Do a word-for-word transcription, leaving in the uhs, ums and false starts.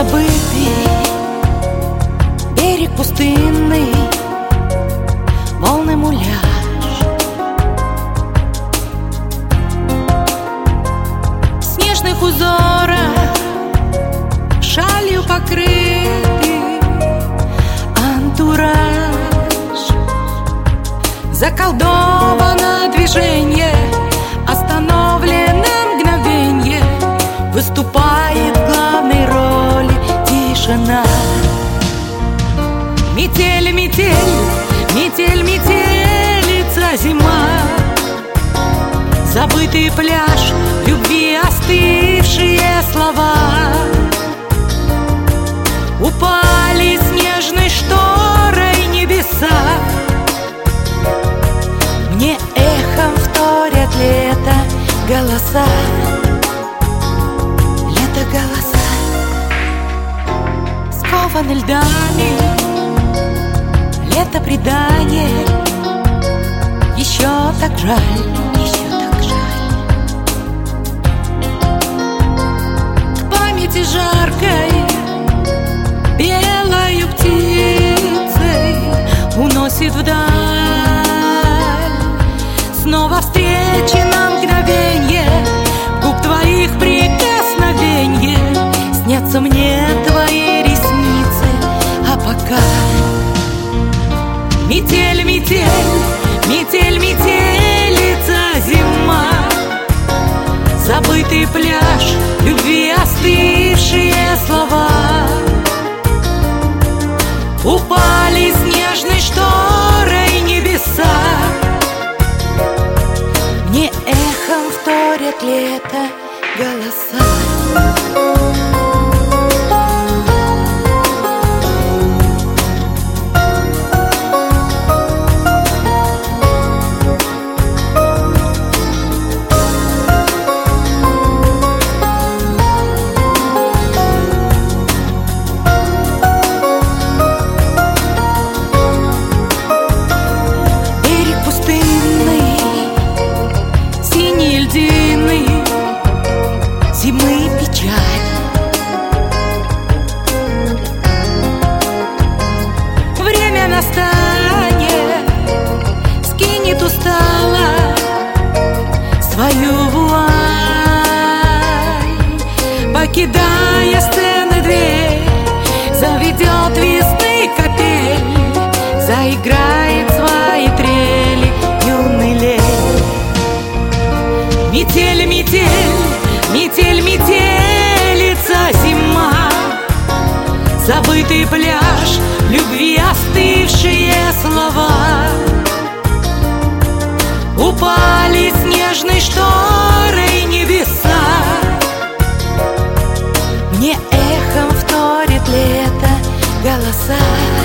забытый берег пустынный, волны муляж. В снежных узорах шалью покрытый антураж. Заколдовано движение, остановлено мгновенье, выступает в главной роли тишина. Метель, метель, метель, метелица зима. Забытый пляж, любви остывшие слова упали снежной шторой небеса. Мне эхом вторят лето голоса, лето голоса. Скованы льдами, лето предание. Еще так жаль, еще так жаль. К памяти жаркой белою птицей уносит вдаль. Снова встречи на мгновенье, губ твоих прикосновенье. Снятся мне твои ресницы, а пока метель, метель, метель, метелица зима. Забытый пляж, любви остывшие слова упали снежной шторой небеса. Мне эхом вторят лето голоса. Зимы печаль, время настанет, скинет устало свою вуаль, покидая сцены дверь, заведет весны капель, заиграет свои трели юный лель. Метель, метель, метель, метелица зима. Забытый пляж, любви остывшие слова упали снежной шторой небеса. Мне эхом вторит лето голоса.